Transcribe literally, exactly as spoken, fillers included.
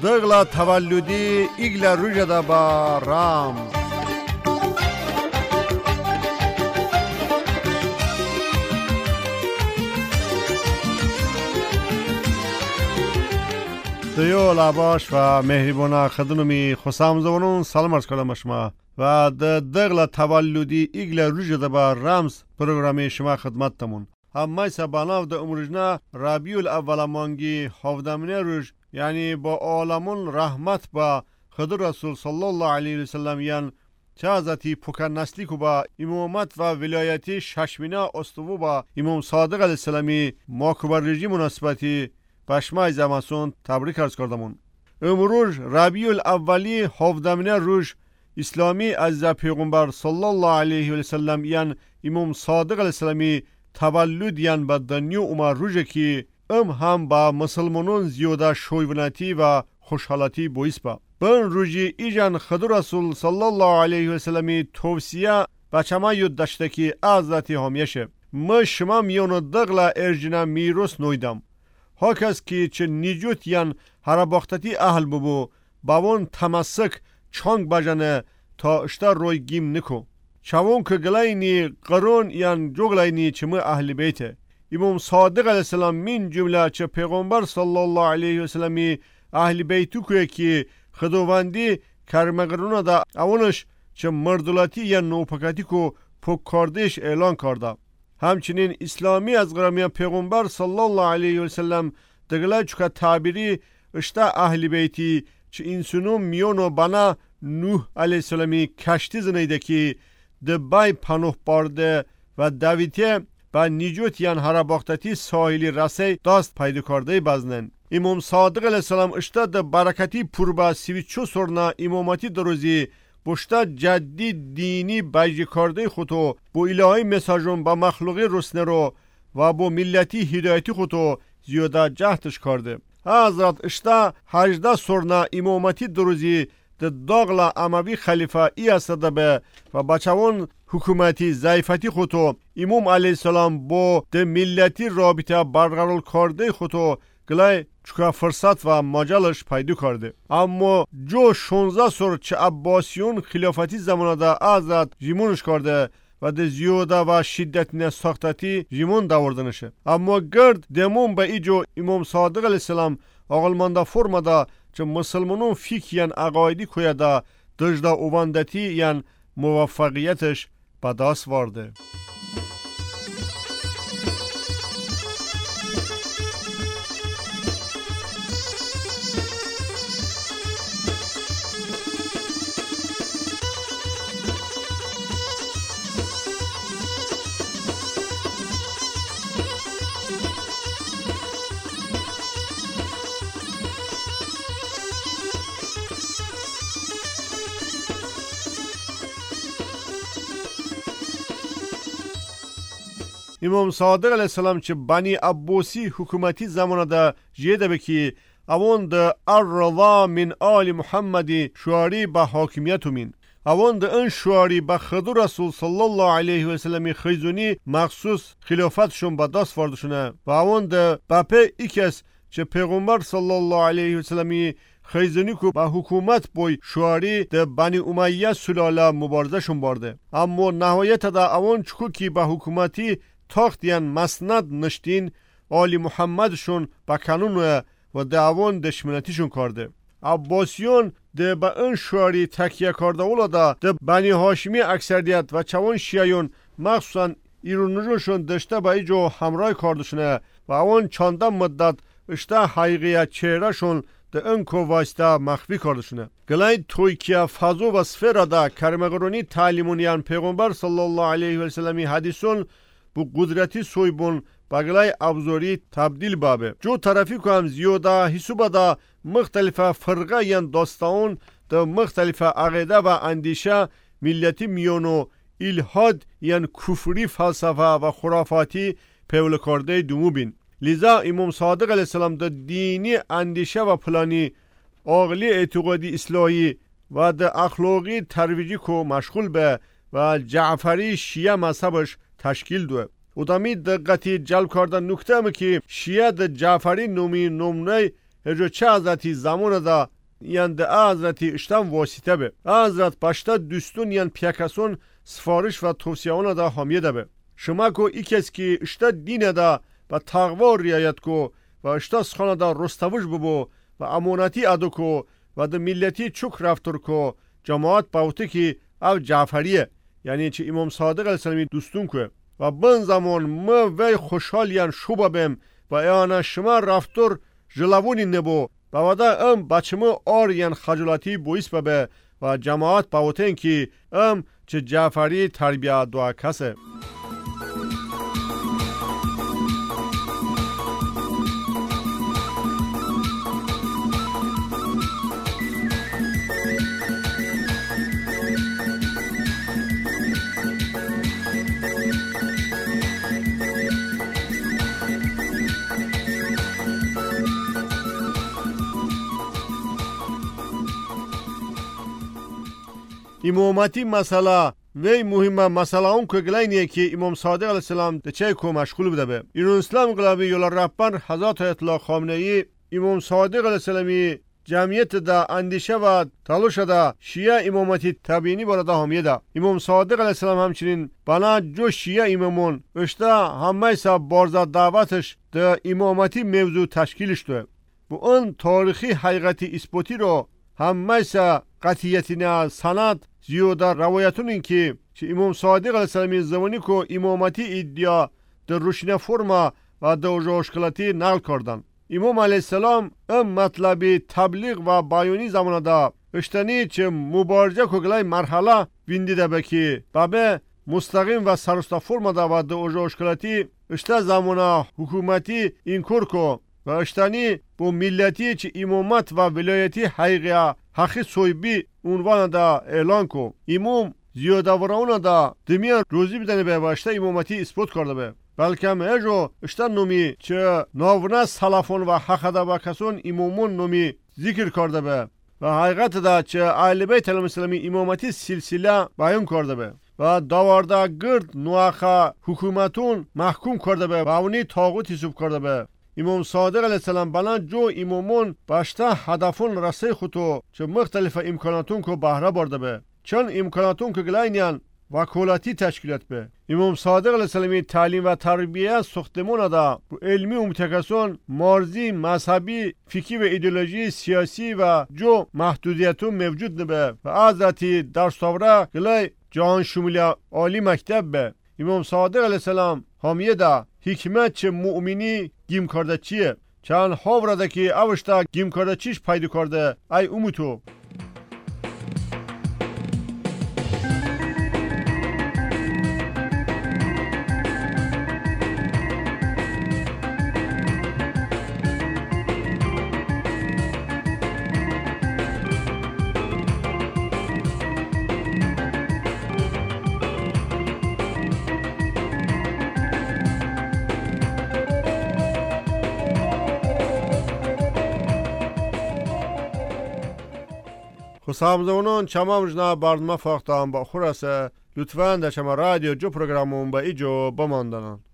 دغلا تولدی ایگلا روژدا با رام دیو لاباش و مهربانا خدنمی خسام زبانون سلام عرض کردم شما و دغلا تولدی ایگلا روژدا با رامز پروگرامی شما خدمت تمون هم مایسا باناو ده امروجنا ربیع الاول مانگی هفدهمین روز یعنی با عالمون رحمت با خدا رسول صلی الله علیه و سلم یعنی چه ازتی پوکر نسلی کو با امامت و ولایتی ششمینا استوو با امام صادق علیه السلامی ماکوبر رژیم مناسبتی بشمای زمانسون تبریک عرض کردمون. امروز ربیع الاولی هفدهمین روز اسلامی از پیغمبر صلی الله علیه و سلم یعنی امام صادق علیه السلامی تولد یعنی با دنیا اومد روزه که ام هم با مسلمانان زیاده شویونتی و خوشحالتی باعث با. بن روزی ایجان خدا رسول صلی الله علیه و سلمی توصیه بچما یاد داشته که حضرت همیشه ما شما میون دغلا ارجنا میروس نویدم. ها کس که چه نجوت یان هر باختتی اهل ببو باون تمسک چانگ بجنه تا اشتر روی گیم نکو. چون که گلاینی قرون یان جوگلاینی چه ما اهل بیته. امام صادق علیه السلام من جمله چه پیغمبر صلی الله علیه و سلمی اهل بیتو که که خداوندی کرمگرونه دا اونش چه مردولاتی یا نوپکتی کو پکاردش اعلان کرده. همچنین اسلامی از گرامی پیغمبر صلی الله علیه و سلم دگله چکه تعبیری اشته اهل بیتی چه انسانو میونو بنا نوح علیه السلامی کشتی زنیده که دبای پناه برده و دویته با نجوت یان هر باختتی ساحلی رسه دست پیدا کرده بزنن. امام صادق علیه السلام اشته ده برکتی پربا سویچو سرنا امامتی دروزی بشتا جدی دینی بیجی کرده خودو با الهی مساجون با مخلوقی رسنه رو و با ملتی هدایتی خودو زیاده جهتش کرده. حضرت اشتا هجده سرنا امامتی دروزی ده داغلا اموی خلیفه ای استده به و بچوان حکومتی ضعیفتی خودو امام علیه السلام با ده ملتی رابطه برقرار کرده خودو گلای چکا فرصت و مجالش پیدا کرده. اما جو شانزده سر چه عباسیون خلافتی زمانه دا حضرت جیمونش کرده و ده زیاده و شدت نساختتی جیمون داوردنشه. اما گرد دمون به ایجو امام صادق علیه السلام اقلمانده فرما دا چه مسلمانون فکیان عقایدی کویا دا دجده اوواندتی یعن موفقیتش به دست وارده. امام صادق علیه السلام چه بنی عباسی حکومتی زمانه دا جیده بکی اوان دا الرضا من آل محمدی شواری با حاکمیتو مین. اوان دا ان شواری با خدا رسول صلی الله علیه و سلمی خیزونی مخصوص خلافتشون با دست واردشونه و اوان دا بپه ایکس چه پیغمبر صلی الله علیه و سلمی خیزونی کو با حکومت بوی شواری دا بنی امیه سلاله مبارزشون بارده. اما نهایت دا اوان چکو کی با حکومتی تاخت یان مسند نشتین آل محمدشون با کانون و دعوان دشمنتیشون کرده. عباسیون ده با این شواری تکیه کرده اولا ده ده بنی هاشمی اکثریت و چوان شیعیون مخصوصا ایرونجوشون دشته با ایجو همراه کردشونه و اون چندم مدت اشته حقیقیت چهرهشون ده انکو واسطه مخفی کردشونه. گلای تویکیه فضو و سفره ده کرمگرونی تعلیمونیان پیغمبر صلی الله علیه و سلمی حدیثون bu قدرتی soybun بگلای ابزاری تبدیل بابه. جو طرفی که هم زیاده حسوبه دا مختلفه فرقه یان داستان دا مختلفه عقیده و اندیشه ملتی میونو الهاد یان کفری فلسفه و خرافاتی پیول کرده دومو بین. لذا امام صادق علیه السلام دا دینی اندیشه و پلانی عقلی اعتقادی اصلاحی و دا اخلاقی ترویجی کو مشغول به و جعفری شیعه مذهبش تشکیل دوه. ادامی دقتی جلب کردن نکته همه که شیعه دا جعفری نومی نمونه هجو چه حضرتی زمان دا یان ده حضرتی اشتم واسطه به حضرت باشتا دوستون یان پیکسون سفارش و توصیه‌اون دا حامیه ده به شما کو ای کس که اشتا دین دا و تقوا رعایت کو و اشتا سخانه دا رستوش ببو و امانتی ادو کو و ده ملتی چوک رفتار کو جماعت باوته که او جعفریه یعنی چه امام صادق علیه السلامی دوستون که و بن زمان ما وی خوشحالیان شوبا بیم و ایانا شما رفتار جلوونی نبو و ودا ام بچه ما آریان خجلاتی بویس ببه و جماعت باوتن که ام چه جعفری تربیه دعا کسه امامتی مسئله وی مهمه مسئله اون که گلینیه که امام صادق علیه السلام ده چه کو مشغول بوده به ایران اسلام گلابی یولا ربان حضرت اطلاع خامنه‌ای امام صادق علیه السلامی جمعیت ده اندیشه و تلاش ده شیعه امامتی تبیینی بارده حامیه ده امام صادق علیه السلام همچنین بنا جو شیعه امامون اشته همه سا بارزا دعوتش ده امامتی موضوع تشکیلش ده و اون تاریخی حقیقتی اثباتی رو همه سا قطعیتینا سند زیاده روایتون این که چه امام صادق علیه السلامی زمانی که امامتی ادعا در روشنه فرما و در اوجاشکلاتی نقل کردن امام علیه السلام ام مطلبی تبلیغ و بیانی زمانه دا اشتنی چه مبارجه کگلای مرحله ویندیده بکی بابه مستقیم و سرستا فرما دا و در اوجاشکلاتی اشته زمانه حکومتی این کور که و اشتنی با ملتی چه امامت و ولایتی حقیقی حقی سویبی عنوان دا اعلان کو امام زیاده ورانه دا دمیان روزی بدنه به واشته امامتی اثبات کرده به بلکه میجو اشتن نومی چه ناونه سلفون و حق دا و کسون امامون نومی ذکر کرده به و حقیقت دا چه اهل بیت المسلمی امامتی سلسله بیان کرده به و داورده گرد نوخه حکومتون محکوم کرده به و اونی طاغوت حساب کرده به امام صادق علیه السلام بلند جو امامون باشته هدفون رسه خودو چه مختلف امکاناتون که بهره برده به چون امکاناتون که گلاینیان وکالتی تشکیلات به امام صادق علیه السلامی تعلیم و تربیه ساختمون دا علمی و متکسون مارزی مذهبی فکری و ایدئولوژی سیاسی و جو محدودیتون موجود نبه و حضرتی درس آوره گلای جهان شمولی عالی مکتب به امام صادق علیه السلام حامیه دا حکمت چه مؤمنی گیم کرده چیه چند هاورده که اوشتا گیم کرده چیش پیدا کرده ای اموتو خسامزونون چمام جنا برنامه فاختم با خورسه لطفاً در شما رادیو جو پروگرامون با ایجو بماندنن